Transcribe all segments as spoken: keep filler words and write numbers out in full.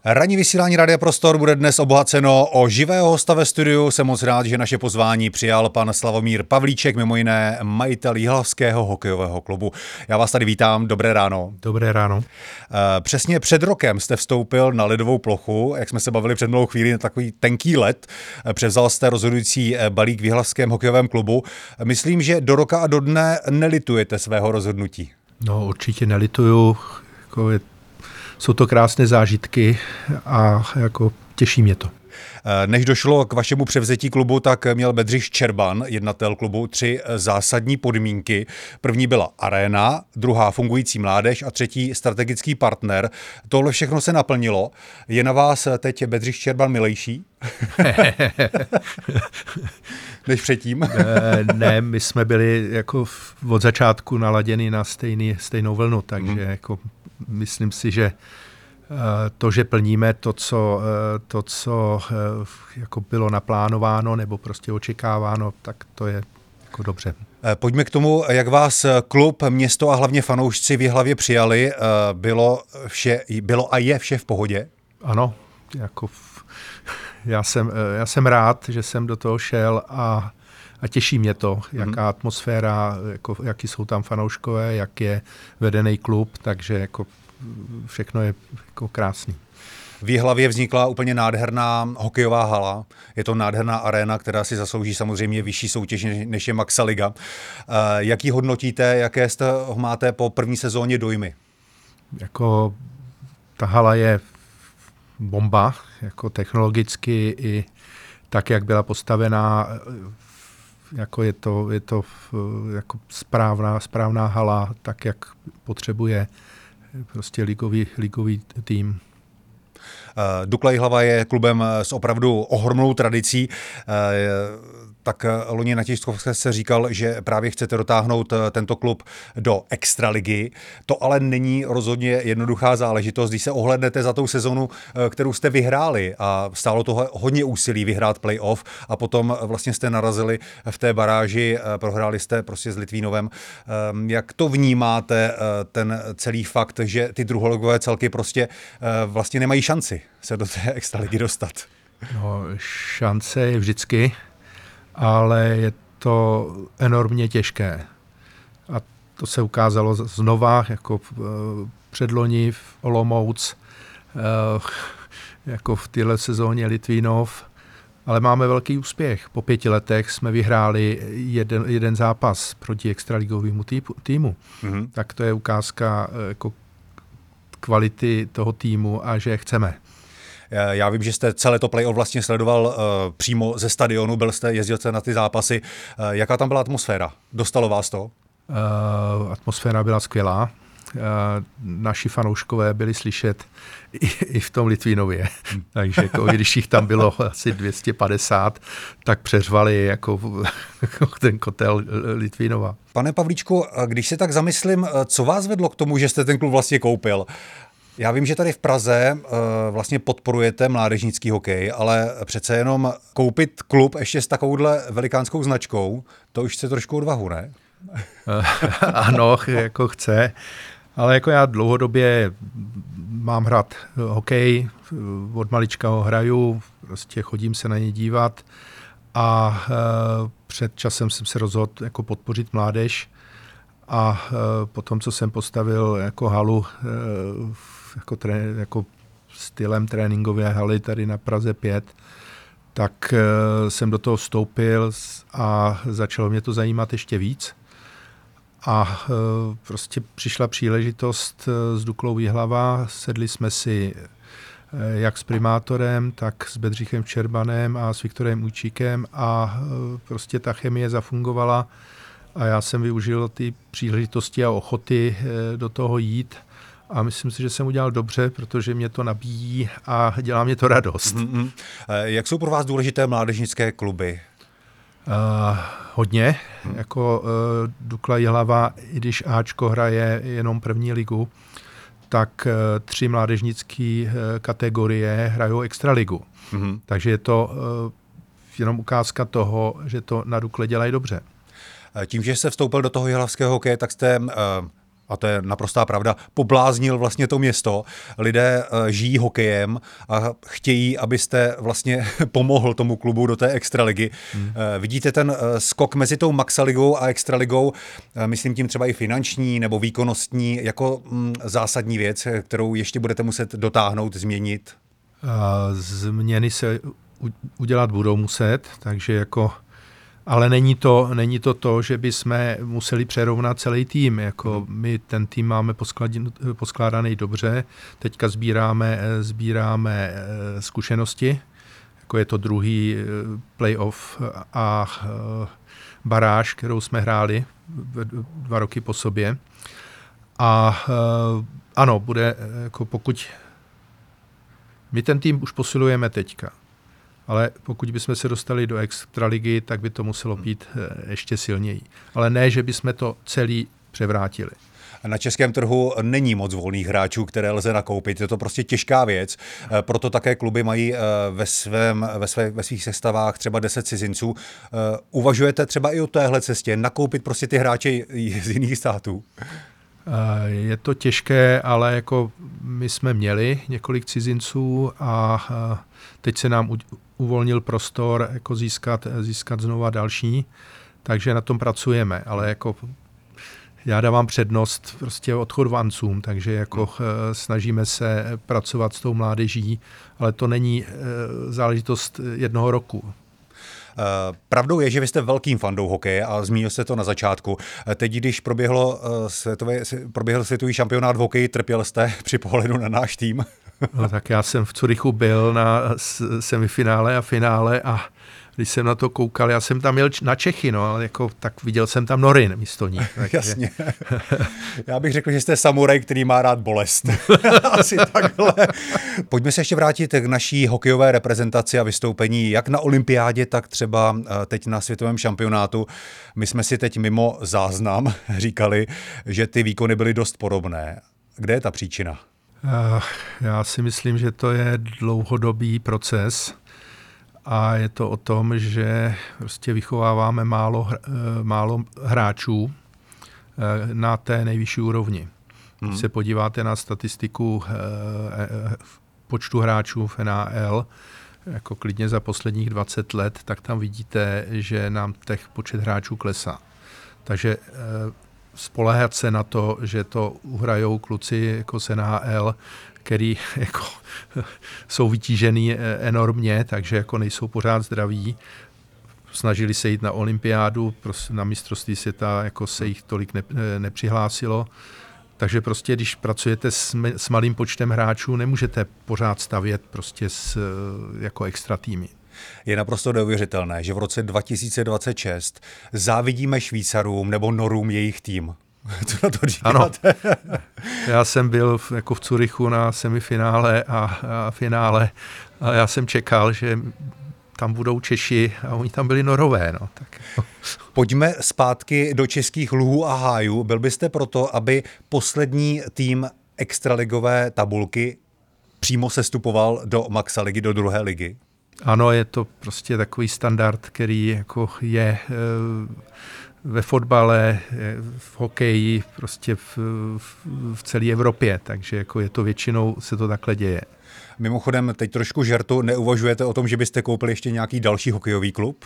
Ranní vysílání Rádia Prostor bude dnes obohaceno o živého hosta ve studiu. Jsem moc rád, že naše pozvání přijal pan Slavomír Pavlíček, mimo jiné majitel Jihlavského hokejového klubu. Já vás tady vítám, dobré ráno. Dobré ráno. Přesně před rokem jste vstoupil na ledovou plochu, jak jsme se bavili před malou chvíli, na takový tenký led. Převzal jste rozhodující balík v Jihlavském hokejovém klubu. Myslím, že do roka a do dne nelitujete svého rozhodnutí. No určitě nelituju, jako je jsou to krásné zážitky a jako těší mě to. Než došlo k vašemu převzetí klubu, tak měl Bedřich Ščerban, jednatel klubu, tři zásadní podmínky. První byla aréna, druhá fungující mládež a třetí strategický partner. Tohle všechno se naplnilo. Je na vás teď Bedřich Ščerban milejší? Než předtím? Ne, my jsme byli jako od začátku naladěni na stejný, stejnou vlnu, takže mm. jako myslím si, že to, že plníme to, co, to, co jako bylo naplánováno nebo prostě očekáváno, tak to je jako dobře. Pojďme k tomu, jak vás klub, město a hlavně fanoušci v Jihlavě přijali. Bylo, vše, bylo a je vše v pohodě? Ano, jako v, já, jsem, já jsem rád, že jsem do toho šel a A těší mě to, jaká atmosféra, jako, jaký jsou tam fanouškové, jak je vedený klub, takže jako všechno je jako krásný. V Jihlavě vznikla úplně nádherná hokejová hala. Je to nádherná aréna, která si zaslouží samozřejmě vyšší soutěž, než je Maxa Liga. Jak ji hodnotíte, jaké jste máte po první sezóně dojmy? Jako ta hala je bomba, jako technologicky i tak, jak byla postavená. Jako je to, je to jako správná, správná hala, tak jak potřebuje prostě ligový, ligový tým. Dukla Jihlava je klubem s opravdu ohromnou tradicí. Tak loni na tiskovce se říkal, že právě chcete dotáhnout tento klub do extraligy. To ale není rozhodně jednoduchá záležitost, když se ohlédnete za tou sezonu, kterou jste vyhráli a stálo toho hodně úsilí vyhrát playoff a potom vlastně jste narazili v té baráži, prohráli jste prostě s Litvínovem. Jak to vnímáte, ten celý fakt, že ty druholigové celky prostě vlastně nemají šanci se do té extraligy dostat? No, šance je vždycky, ale je to enormně těžké. A to se ukázalo znova, jako předloni v Olomouc, jako v téhle sezóně Litvínov, ale máme velký úspěch. Po pěti letech jsme vyhráli jeden, jeden zápas proti extraligovému týmu. Mm-hmm. Tak to je ukázka jako kvality toho týmu a že chceme. Já vím, že jste celé to play-off vlastně sledoval uh, přímo ze stadionu, byl jste, jezdil jste na ty zápasy. Uh, jaká tam byla atmosféra? Dostalo vás to? Uh, atmosféra byla skvělá. Uh, naši fanouškové byli slyšet i, i v tom Litvínově. Hmm. Takže jako, když jich tam bylo asi dvě stě padesát, tak přeřvali jako, jako ten kotel Litvínova. Pane Pavlíčku, když se tak zamyslím, co vás vedlo k tomu, že jste ten klub vlastně koupil? Já vím, že tady v Praze uh, vlastně podporujete mládežnický hokej, ale přece jenom koupit klub ještě s takovouhle velikánskou značkou, to už chce trošku odvahu, ne? Ano, jako chce, ale jako já dlouhodobě mám hrát hokej, od malička ho hraju, prostě chodím se na ně dívat a uh, před časem jsem se rozhodl jako podpořit mládež a uh, potom, co jsem postavil jako halu uh, Jako, tré, jako stylem tréninkové haly tady na Praze pět, tak uh, jsem do toho vstoupil a začalo mě to zajímat ještě víc. A uh, prostě přišla příležitost uh, s Duklou Jihlava, sedli jsme si uh, jak s primátorem, tak s Bedřichem Ščerbanem a s Viktorem Ujčíkem a uh, prostě ta chemie zafungovala a já jsem využil ty příležitosti a ochoty uh, do toho jít. A myslím si, že jsem udělal dobře, protože mě to nabíjí a dělá mě to radost. Mm-hmm. Jak jsou pro vás důležité mládežnické kluby? Uh, hodně. Hmm. Jako uh, Dukla Jihlava, i když Ačko hraje jenom první ligu, tak uh, tři mládežnické uh, kategorie hrajou extraligu. Hmm. Takže je to uh, jenom ukázka toho, že to na Dukle dělají dobře. Tím, že jste vstoupil do toho jihlavského hokeje, tak jste... Uh... a to je naprostá pravda, pobláznil vlastně to město. Lidé žijí hokejem a chtějí, abyste vlastně pomohl tomu klubu do té extraligy. Hmm. Vidíte ten skok mezi tou Maxaligou a extraligou, myslím tím třeba i finanční nebo výkonnostní, jako zásadní věc, kterou ještě budete muset dotáhnout, změnit? Změny se udělat budou muset, takže jako ale není to, není to to, že bychom museli přerovnat celý tým. Jako my ten tým máme poskládaný dobře, teďka sbíráme, sbíráme zkušenosti, jako je to druhý playoff a baráž, kterou jsme hráli dva roky po sobě. A ano, bude, jako pokud my ten tým už posilujeme teďka. Ale pokud bychom se dostali do extraligy, tak by to muselo být ještě silněji. Ale ne, že bychom to celý převrátili. Na českém trhu není moc volných hráčů, které lze nakoupit. Je to prostě těžká věc. Proto také kluby mají ve, svém, ve, své, ve svých sestavách třeba deset cizinců. Uvažujete třeba i o téhle cestě, nakoupit prostě ty hráče z jiných států? Je to těžké, ale jako my jsme měli několik cizinců a teď se nám uvolnil prostor jako získat, získat znova další, takže na tom pracujeme, ale jako já dávám přednost prostě odchodvancům, takže jako snažíme se pracovat s tou mládeží, ale to není záležitost jednoho roku. Pravdou je, že vy jste velkým fandou hokeje a zmínil jste to na začátku. Teď, když proběhlo světové, proběhl světový šampionát v hokeji, trpěl jste při pohledu na náš tým? No, tak já jsem v Curychu byl na semifinále a finále a když jsem na to koukal, já jsem tam jel na Čechy, no, ale jako, tak viděl jsem tam Norin místo ní. Takže... Jasně. Já bych řekl, že jste samuraj, který má rád bolest. Asi takhle. Pojďme se ještě vrátit k naší hokejové reprezentaci a vystoupení, jak na olympiádě, tak třeba teď na světovém šampionátu. My jsme si teď mimo záznam říkali, že ty výkony byly dost podobné. Kde je ta příčina? Já si myslím, že to je dlouhodobý proces. A je to o tom, že prostě vychováváme málo, málo hráčů na té nejvyšší úrovni. Hmm. Když se podíváte na statistiku počtu hráčů v N H L, jako klidně za posledních dvacet let, tak tam vidíte, že nám těch počet hráčů klesá. Takže spoléhat se na to, že to uhrajou kluci jako z N H L, který jako jsou vytížený enormně, takže jako nejsou pořád zdraví. Snažili se jít na olympiádu, na mistrovství světa jako se jich tolik ne, nepřihlásilo. Takže prostě, když pracujete s, s malým počtem hráčů, nemůžete pořád stavět prostě s, jako extra týmy. Je naprosto neuvěřitelné, že v roce dva tisíce dvacet šest závidíme Švýcarům nebo Norům jejich tým. Co na to říkáte? Ano. Já jsem byl v, jako v Curychu na semifinále a, a finále a já jsem čekal, že tam budou Češi a oni tam byli Norové. No, tak. Pojďme zpátky do českých luhů a hájů. Byl byste proto, aby poslední tým extraligové tabulky přímo sestupoval do Maxaligy, do druhé ligy? Ano, je to prostě takový standard, který jako je ve fotbale, v hokeji, prostě v, v, v celé Evropě, takže jako je to většinou, se to takhle děje. Mimochodem, teď trošku žertu, neuvažujete o tom, že byste koupili ještě nějaký další hokejový klub?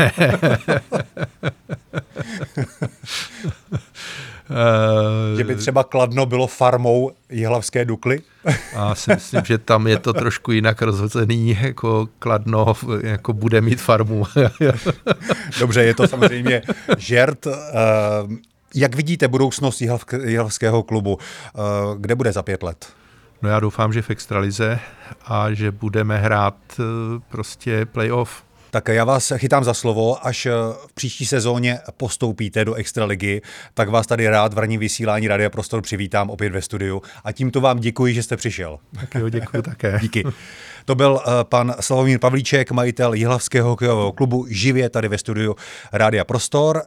Že by třeba Kladno bylo farmou jihlavské Dukly? Já si myslím, že tam je to trošku jinak rozhozený, jako Kladno jako bude mít farmu. Dobře, je to samozřejmě žert. Jak vidíte budoucnost jihlavského klubu? Kde bude za pět let? No já doufám, že v extralize a že budeme hrát prostě playoff. Tak já vás chytám za slovo, až v příští sezóně postoupíte do extraligy, tak vás tady rád v ranním vysílání Rádia Prostor přivítám opět ve studiu a tímto vám děkuji, že jste přišel. Tak jo, děkuji také. Díky. To byl pan Slavomír Pavlíček, majitel jihlavského hokejového klubu, živě tady ve studiu Rádia Prostor.